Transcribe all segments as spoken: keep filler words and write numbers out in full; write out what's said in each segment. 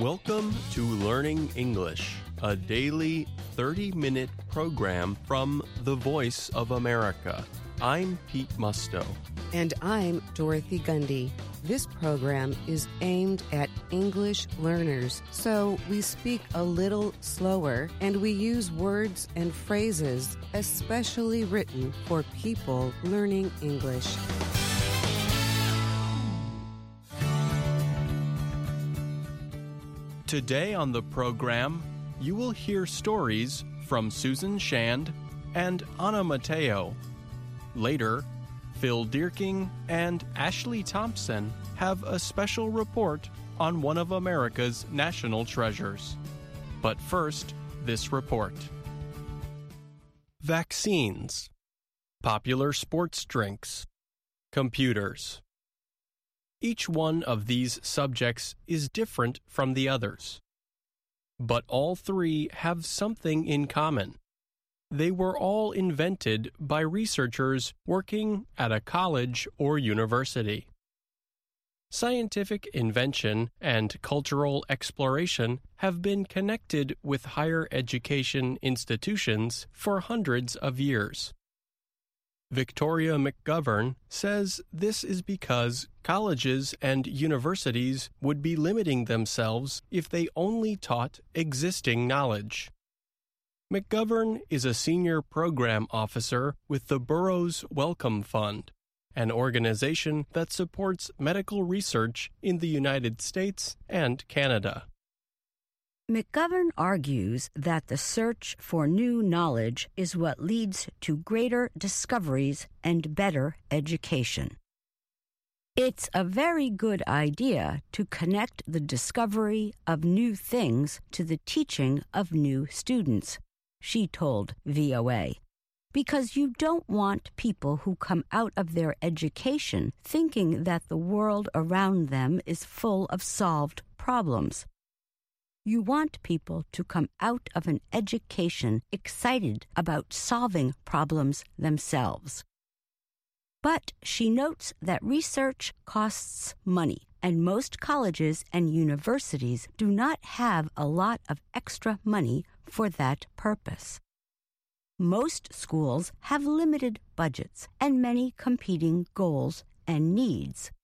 Welcome to Learning English, a daily thirty-minute program from the Voice of America. I'm Pete Musto. And I'm Dorothy Gundy. This program is aimed at English learners, so we speak a little slower and we use words and phrases especially written for people learning English. Today on the program, you will hear stories from Susan Shand and Anna Mateo. Later, Phil Dierking and Ashley Thompson have a special report on one of America's national treasures. But first, this report. Vaccines, popular sports drinks, computers. Each one of these subjects is different from the others. But all three have something in common. They were all invented by researchers working at a college or university. Scientific invention and cultural exploration have been connected with higher education institutions for hundreds of years. Victoria McGovern says this is because colleges and universities would be limiting themselves if they only taught existing knowledge. McGovern is a senior program officer with the Burroughs Wellcome Fund, an organization that supports medical research in the United States and Canada. McGovern argues that the search for new knowledge is what leads to greater discoveries and better education. It's a very good idea to connect the discovery of new things to the teaching of new students, she told V O A, because you don't want people who come out of their education thinking that the world around them is full of solved problems. You want people to come out of an education excited about solving problems themselves. But she notes that research costs money, and most colleges and universities do not have a lot of extra money for that purpose. Most schools have limited budgets and many competing goals and needs.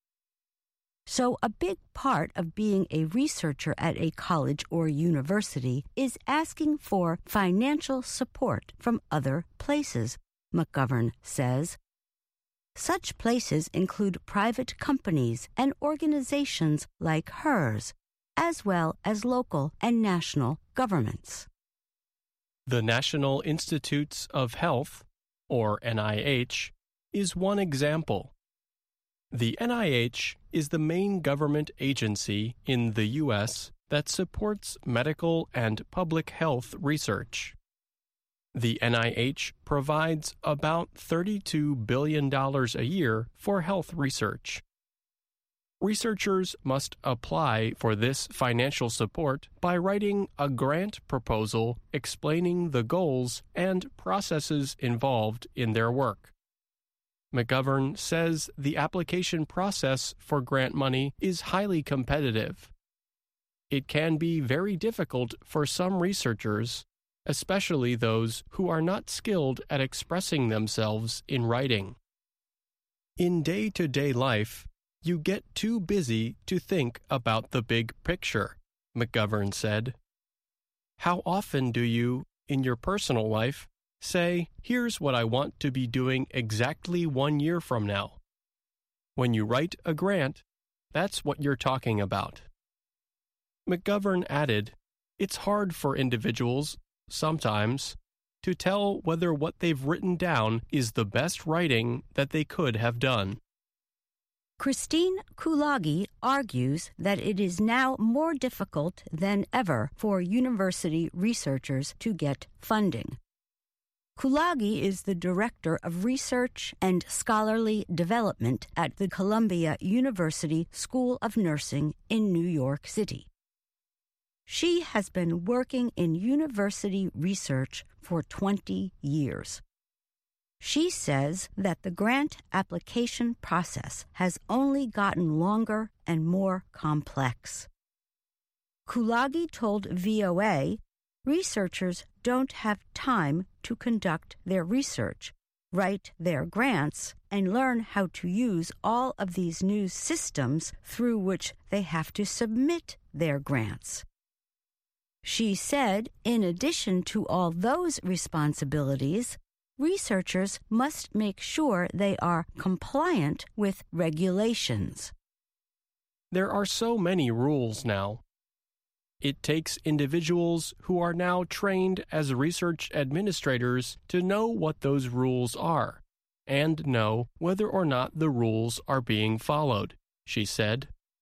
So a big part of being a researcher at a college or university is asking for financial support from other places, McGovern says. Such places include private companies and organizations like hers, as well as local and national governments. The National Institutes of Health, or N I H, is one example. The N I H is the main government agency in the U S that supports medical and public health research. The N I H provides about thirty-two billion dollars a year for health research. Researchers must apply for this financial support by writing a grant proposal explaining the goals and processes involved in their work. McGovern says the application process for grant money is highly competitive. It can be very difficult for some researchers, especially those who are not skilled at expressing themselves in writing. In day-to-day life, you get too busy to think about the big picture, McGovern said. How often do you, in your personal life, say, here's what I want to be doing exactly one year from now? When you write a grant, that's what you're talking about. McGovern added, it's hard for individuals, sometimes, to tell whether what they've written down is the best writing that they could have done. Christine Kulagi argues that it is now more difficult than ever for university researchers to get funding. Kulagi is the Director of Research and Scholarly Development at the Columbia University School of Nursing in New York City. She has been working in university research for twenty years. She says that the grant application process has only gotten longer and more complex. Kulagi told V O A researchers don't have time to conduct their research, write their grants, and learn how to use all of these new systems through which they have to submit their grants. She said, in addition to all those responsibilities, researchers must make sure they are compliant with regulations. There are so many rules now. It takes individuals who are now trained as research administrators to know what those rules are and know whether or not the rules are being followed, she said.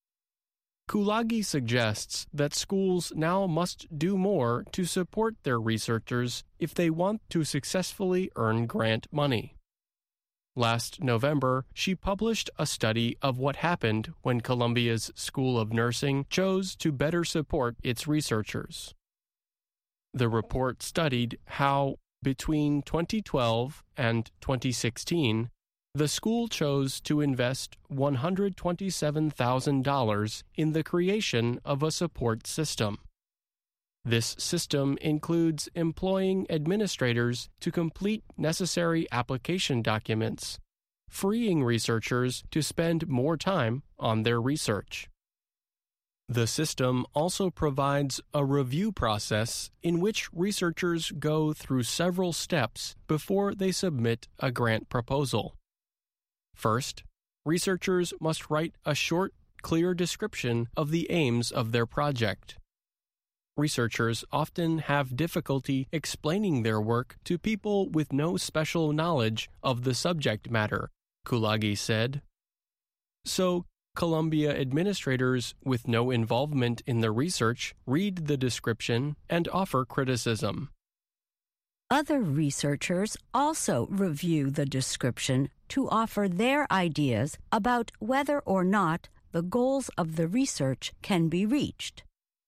Kulagi suggests that schools now must do more to support their researchers if they want to successfully earn grant money. Last November, she published a study of what happened when Columbia's School of Nursing chose to better support its researchers. The report studied how, between twenty twelve and twenty sixteen, the school chose to invest one hundred twenty-seven thousand dollars in the creation of a support system. This system includes employing administrators to complete necessary application documents, freeing researchers to spend more time on their research. The system also provides a review process in which researchers go through several steps before they submit a grant proposal. First, researchers must write a short, clear description of the aims of their project. Researchers often have difficulty explaining their work to people with no special knowledge of the subject matter, Kulagi said. So, Columbia administrators with no involvement in the research read the description and offer criticism. Other researchers also review the description to offer their ideas about whether or not the goals of the research can be reached.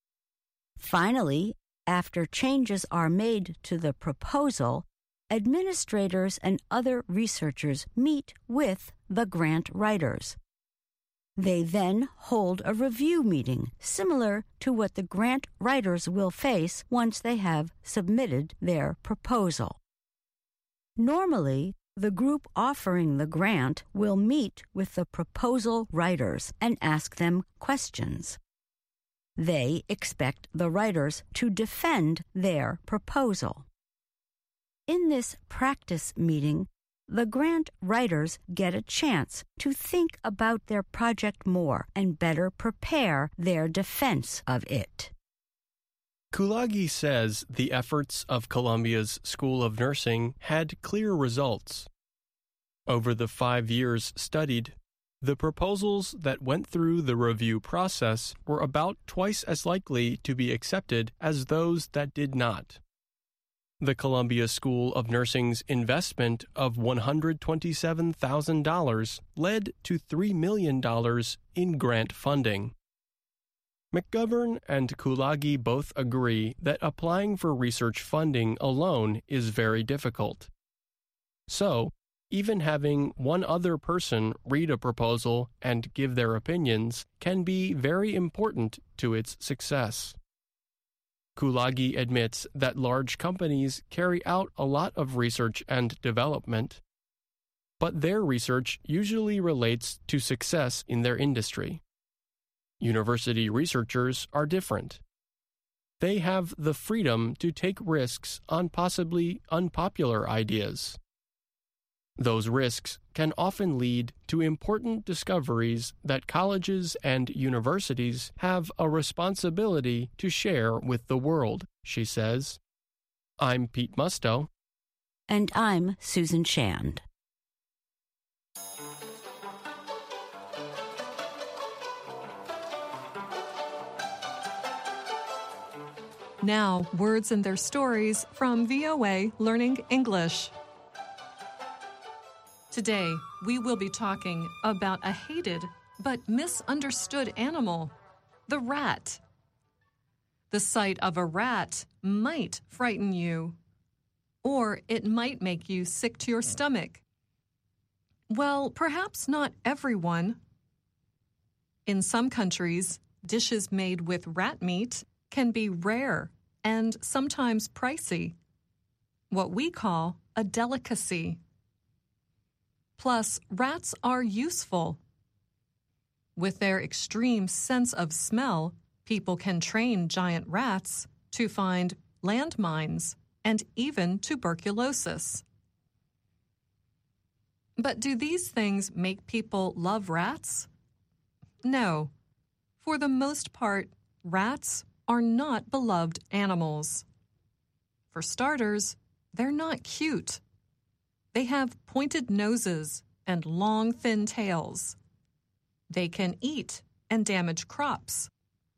Finally, after changes are made to the proposal, administrators and other researchers meet with the grant writers. They then hold a review meeting similar to what the grant writers will face once they have submitted their proposal. Normally, the group offering the grant will meet with the proposal writers and ask them questions. They expect the writers to defend their proposal. In this practice meeting, the grant writers get a chance to think about their project more and better prepare their defense of it. Kulagi says the efforts of Columbia's School of Nursing had clear results. Over the five years studied, the proposals that went through the review process were about twice as likely to be accepted as those that did not. The Columbia School of Nursing's investment of one hundred twenty-seven thousand dollars led to three million dollars in grant funding. McGovern and Kulagi both agree that applying for research funding alone is very difficult. So, even having one other person read a proposal and give their opinions can be very important to its success. Kulagi admits that large companies carry out a lot of research and development, but their research usually relates to success in their industry. University researchers are different. They have the freedom to take risks on possibly unpopular ideas. Those risks can often lead to important discoveries that colleges and universities have a responsibility to share with the world, she says. I'm Pete Musto. And I'm Susan Shand. Now, words and their stories from V O A Learning English. Today, we will be talking about a hated but misunderstood animal, the rat. The sight of a rat might frighten you, or it might make you sick to your stomach. Well, perhaps not everyone. In some countries, dishes made with rat meat can be rare and sometimes pricey, what we call a delicacy. Plus, rats are useful. With their extreme sense of smell, people can train giant rats to find landmines and even tuberculosis. But do these things make people love rats? No. For the most part, rats are not beloved animals. For starters, they're not cute. They have pointed noses and long, thin tails. They can eat and damage crops.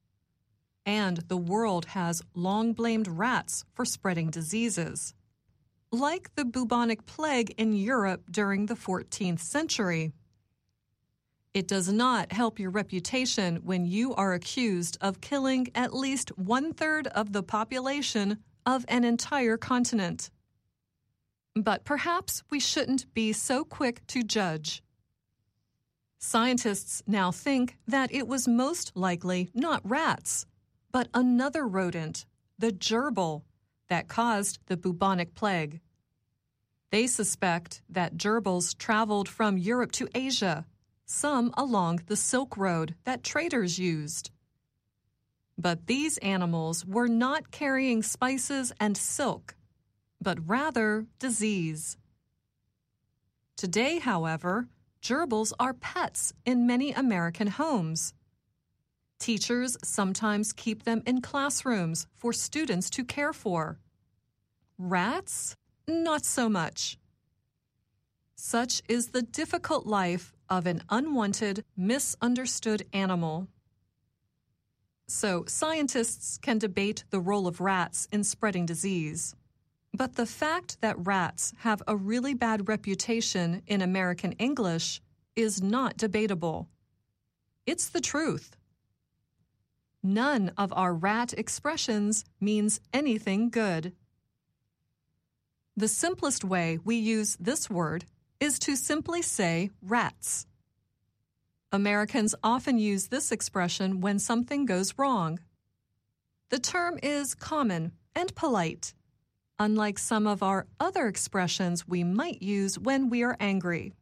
And the world has long blamed rats for spreading diseases, like the bubonic plague in Europe during the fourteenth century. It does not help your reputation when you are accused of killing at least one-third of the population of an entire continent. But perhaps we shouldn't be so quick to judge. Scientists now think that it was most likely not rats, but another rodent, the gerbil, that caused the bubonic plague. They suspect that gerbils traveled from Europe to Asia, some along the Silk Road that traders used. But these animals were not carrying spices and silk, but rather disease. Today, however, gerbils are pets in many American homes. Teachers sometimes keep them in classrooms for students to care for. Rats? Not so much. Such is the difficult life of an unwanted, misunderstood animal. So, scientists can debate the role of rats in spreading disease. But the fact that rats have a really bad reputation in American English is not debatable. It's the truth. None of our rat expressions means anything good. The simplest way we use this word is to simply say rats. Americans often use this expression when something goes wrong. The term is common and polite, unlike some of our other expressions we might use when we are angry.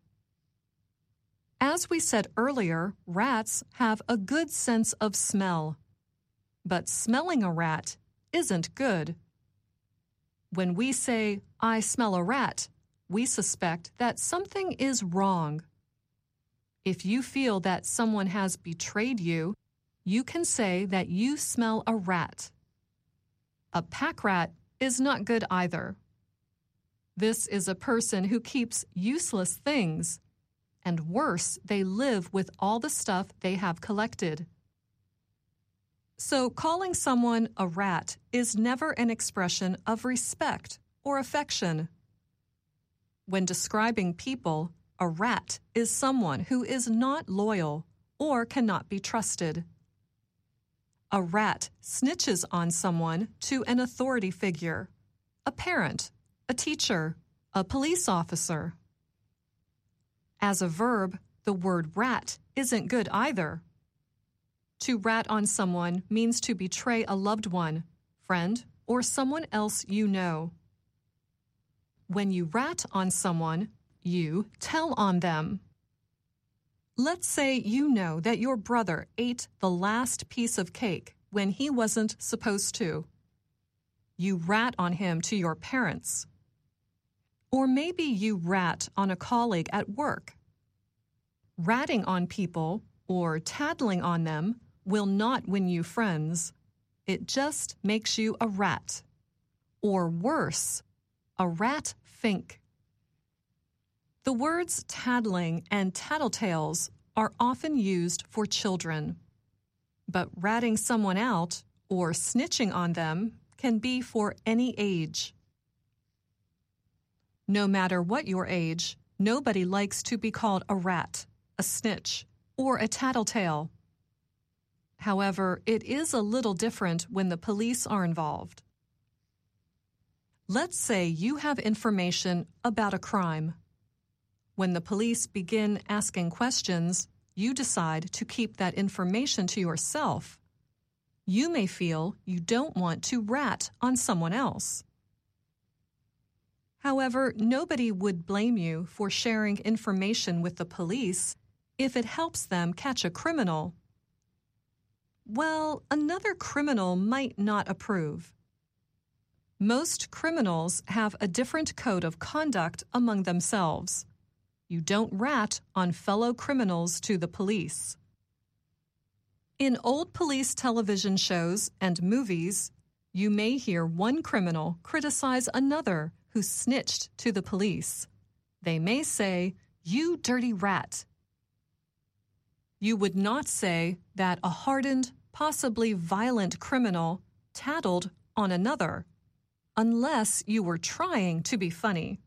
As we said earlier, rats have a good sense of smell. But smelling a rat isn't good. When we say, "I smell a rat," we suspect that something is wrong. If you feel that someone has betrayed you, you can say that you smell a rat. A pack rat is not good either. This is a person who keeps useless things, and worse, they live with all the stuff they have collected. So calling someone a rat is never an expression of respect or affection. When describing people, a rat is someone who is not loyal or cannot be trusted. A rat snitches on someone to an authority figure, a parent, a teacher, a police officer. As a verb, the word rat isn't good either. To rat on someone means to betray a loved one, friend, or someone else you know. When you rat on someone, you tell on them. Let's say you know that your brother ate the last piece of cake when he wasn't supposed to. You rat on him to your parents. Or maybe you rat on a colleague at work. Ratting on people, or tattling on them, will not win you friends. It just makes you a rat. Or worse, a rat fink. The words tattling and tattletales are often used for children. But ratting someone out or snitching on them can be for any age. No matter what your age, nobody likes to be called a rat, a snitch, or a tattletale. However, it is a little different when the police are involved. Let's say you have information about a crime. When the police begin asking questions, you decide to keep that information to yourself. You may feel you don't want to rat on someone else. However, nobody would blame you for sharing information with the police if it helps them catch a criminal. Well, another criminal might not approve. Most criminals have a different code of conduct among themselves. You don't rat on fellow criminals to the police. In old police television shows and movies, you may hear one criminal criticize another who snitched to the police. They may say, "You dirty rat." You would not say that a hardened, possibly violent criminal tattled on another, unless you were trying to be funny.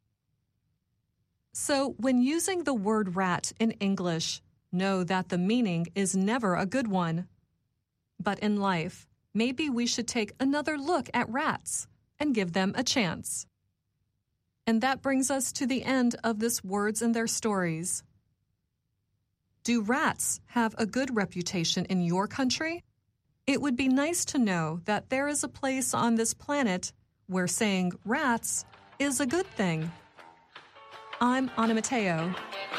So, when using the word rat in English, know that the meaning is never a good one. But in life, maybe we should take another look at rats and give them a chance. And that brings us to the end of this Words and Their Stories. Do rats have a good reputation in your country? It would be nice to know that there is a place on this planet where saying rats is a good thing. I'm Anna Mateo.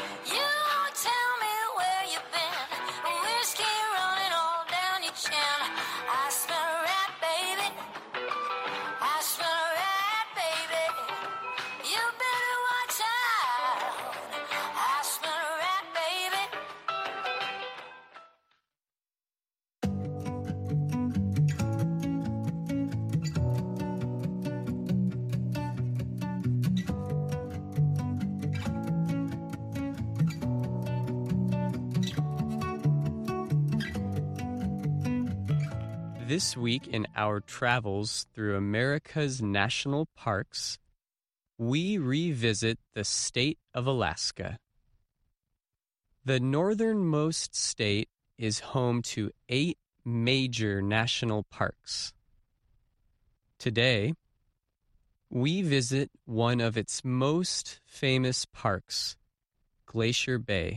This week in our travels through America's national parks, we revisit the state of Alaska. The northernmost state is home to eight major national parks. Today, we visit one of its most famous parks, Glacier Bay.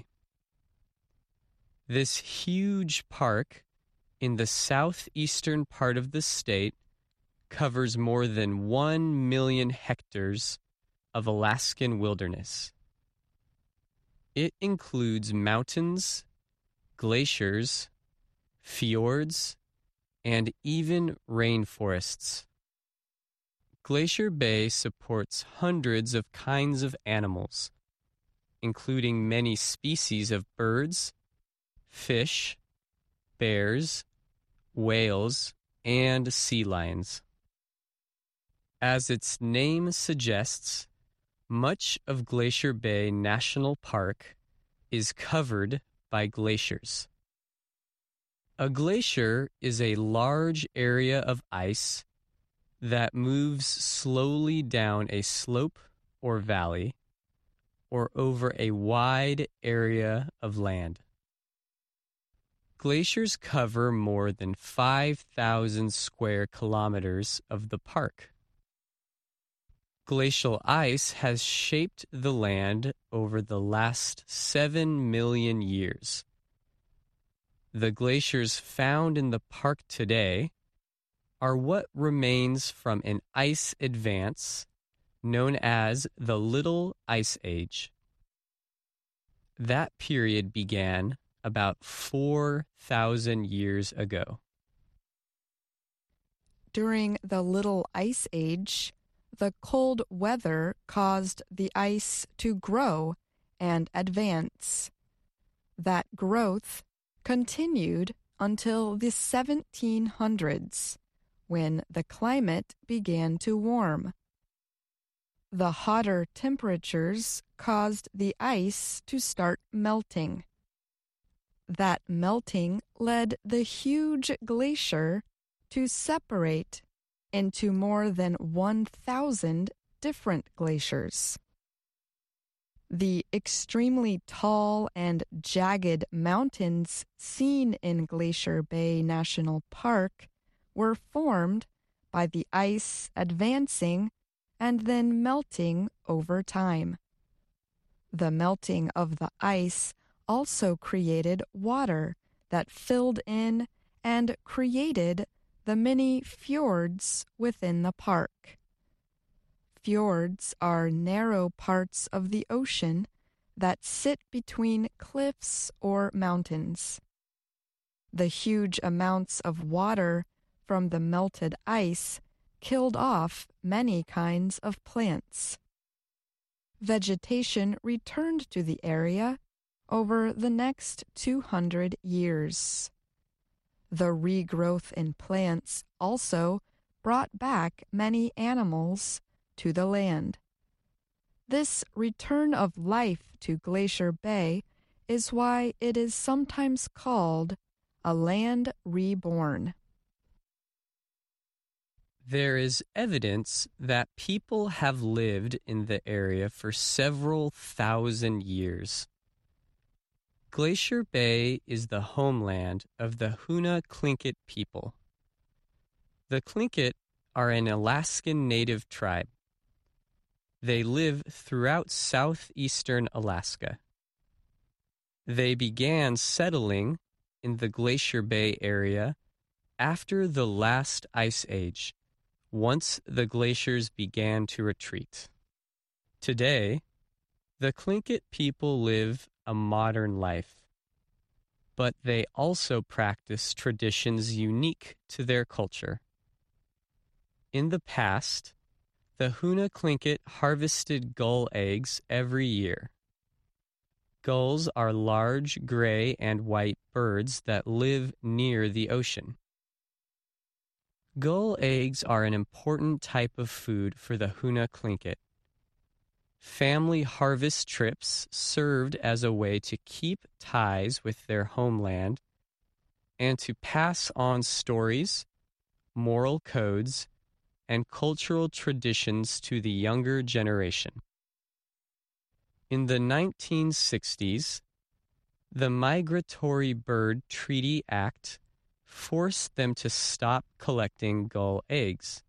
This huge park in the southeastern part of the state covers more than one million hectares of Alaskan wilderness. It includes mountains, glaciers, fjords, and even rainforests. Glacier Bay supports hundreds of kinds of animals, including many species of birds, fish, bears, whales, and sea lions. As its name suggests, much of Glacier Bay National Park is covered by glaciers. A glacier is a large area of ice that moves slowly down a slope or valley or over a wide area of land. Glaciers cover more than five thousand square kilometers of the park. Glacial ice has shaped the land over the last seven million years. The glaciers found in the park today are what remains from an ice advance known as the Little Ice Age. That period began about four thousand years ago. During the Little Ice Age, the cold weather caused the ice to grow and advance. That growth continued until the seventeen hundreds, when the climate began to warm. The hotter temperatures caused the ice to start melting. That melting led the huge glacier to separate into more than one thousand different glaciers. The extremely tall and jagged mountains seen in Glacier Bay National Park were formed by the ice advancing and then melting over time. The melting of the ice also created water that filled in and created the many fjords within the park. Fjords are narrow parts of the ocean that sit between cliffs or mountains. The huge amounts of water from the melted ice killed off many kinds of plants. Vegetation returned to the area over the next two hundred years. The regrowth in plants also brought back many animals to the land. This return of life to Glacier Bay is why it is sometimes called a land reborn. There is evidence that people have lived in the area for several thousand years. Glacier Bay is the homeland of the Hoona Tlingit people. The Tlingit are an Alaskan native tribe. They live throughout southeastern Alaska. They began settling in the Glacier Bay area after the last ice age, once the glaciers began to retreat. Today, the Tlingit people live a modern life, but they also practice traditions unique to their culture. In the past, the Hoona Tlingit harvested gull eggs every year. Gulls are large gray and white birds that live near the ocean. Gull eggs are an important type of food for the Hoona Tlingit. Family harvest trips served as a way to keep ties with their homeland and to pass on stories, moral codes, and cultural traditions to the younger generation. In the nineteen sixties, the Migratory Bird Treaty Act forced them to stop collecting gull eggs.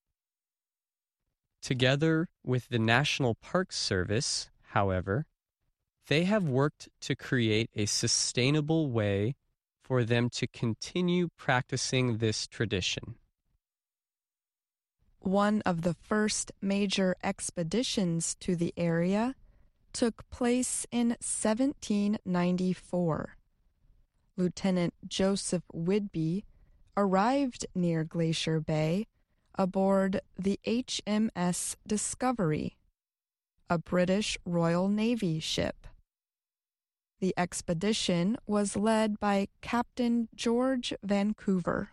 Together with the National Park Service, however, they have worked to create a sustainable way for them to continue practicing this tradition. One of the first major expeditions to the area took place in seventeen ninety-four. Lieutenant Joseph Whidbey arrived near Glacier Bay aboard the H M S Discovery, a British Royal Navy ship. The expedition was led by Captain George Vancouver.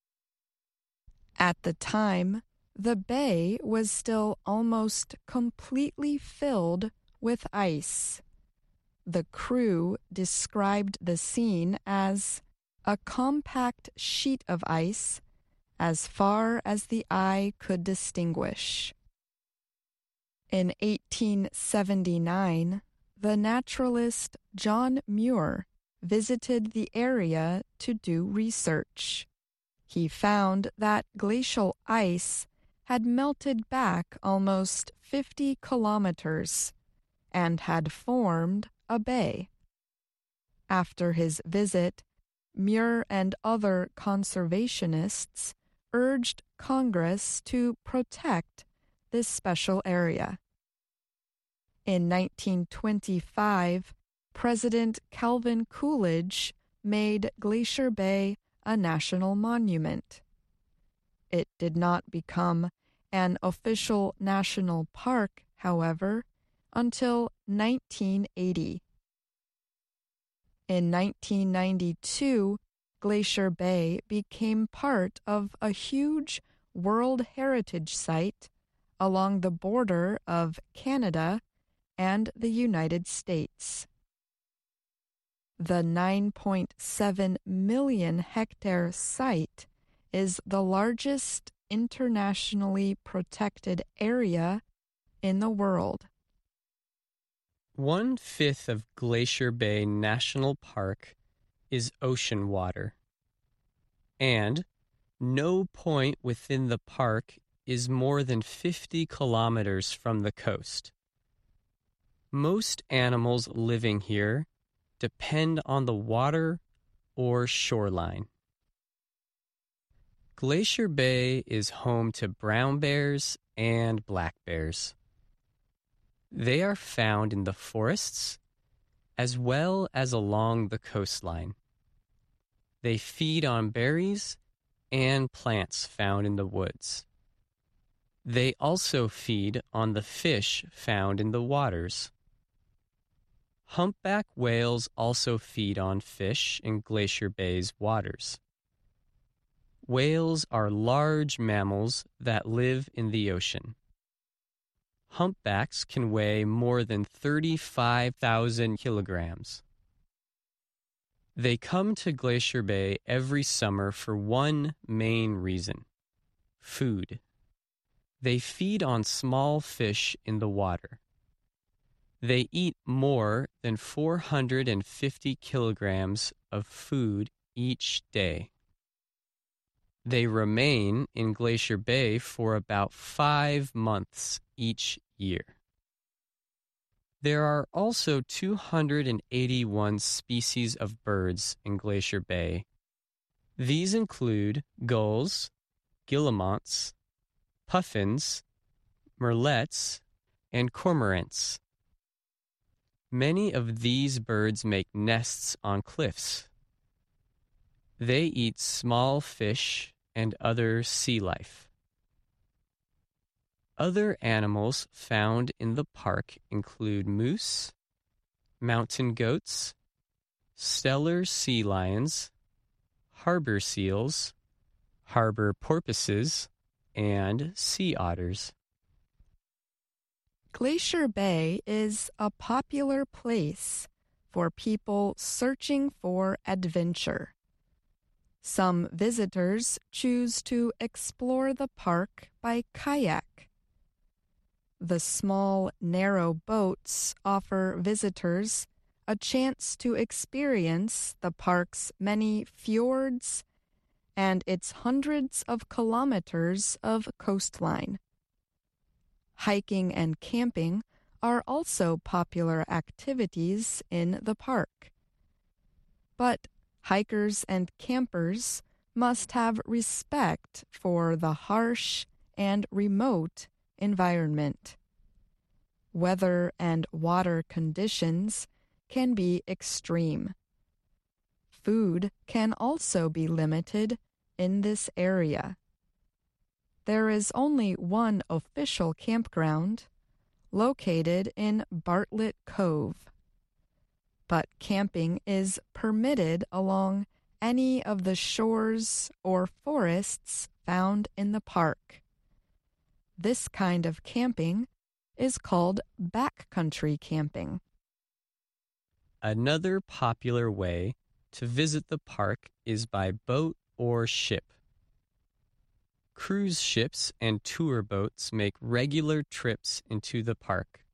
At the time, the bay was still almost completely filled with ice. The crew described the scene as a compact sheet of ice as far as the eye could distinguish. In eighteen seventy-nine, the naturalist John Muir visited the area to do research. He found that glacial ice had melted back almost fifty kilometers and had formed a bay. After his visit, Muir and other conservationists urged Congress to protect this special area. In nineteen twenty-five, President Calvin Coolidge made Glacier Bay a national monument. It did not become an official national park, however, until nineteen eighty. In nineteen ninety-two, Glacier Bay became part of a huge World Heritage Site along the border of Canada and the United States. The nine point seven million hectare site is the largest internationally protected area in the world. One-fifth of Glacier Bay National Park is ocean water, and no point within the park is more than fifty kilometers from the coast. Most animals living here depend on the water or shoreline. Glacier Bay is home to brown bears and black bears. They are found in the forests as well as along the coastline. They feed on berries and plants found in the woods. They also feed on the fish found in the waters. Humpback whales also feed on fish in Glacier Bay's waters. Whales are large mammals that live in the ocean. Humpbacks can weigh more than thirty-five thousand kilograms. They come to Glacier Bay every summer for one main reason: food. They feed on small fish in the water. They eat more than four hundred fifty kilograms of food each day. They remain in Glacier Bay for about five months each year. There are also two hundred eighty-one species of birds in Glacier Bay. These include gulls, guillemots, puffins, merlets, and cormorants. Many of these birds make nests on cliffs. They eat small fish and other sea life. Other animals found in the park include moose, mountain goats, stellar sea lions, harbor seals, harbor porpoises, and sea otters. Glacier Bay is a popular place for people searching for adventure. Some visitors choose to explore the park by kayak. The small, narrow boats offer visitors a chance to experience the park's many fjords and its hundreds of kilometers of coastline. Hiking and camping are also popular activities in the park. But hikers and campers must have respect for the harsh and remote environment. Weather and water conditions can be extreme. Food can also be limited in this area. There is only one official campground, located in Bartlett Cove. But camping is permitted along any of the shores or forests found in the park. This kind of camping is called backcountry camping. Another popular way to visit the park is by boat or ship. Cruise ships and tour boats make regular trips into the park.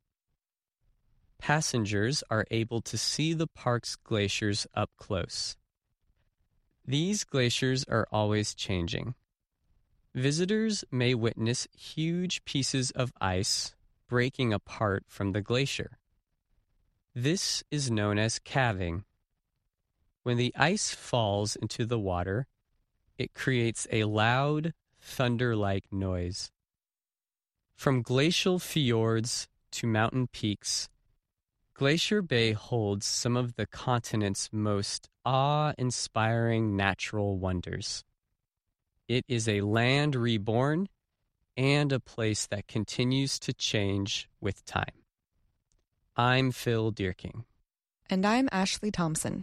Passengers are able to see the park's glaciers up close. These glaciers are always changing. Visitors may witness huge pieces of ice breaking apart from the glacier. This is known as calving. When the ice falls into the water, it creates a loud, thunder-like noise. From glacial fjords to mountain peaks, Glacier Bay holds some of the continent's most awe-inspiring natural wonders. It is a land reborn and a place that continues to change with time. I'm Phil Dierking. And I'm Ashley Thompson.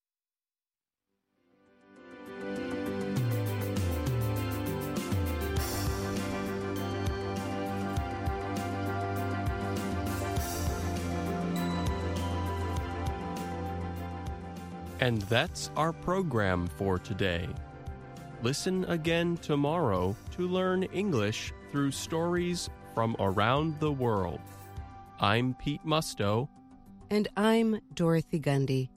And that's our program for today. Listen again tomorrow to learn English through stories from around the world. I'm Pete Musto. And I'm Dorothy Gundy.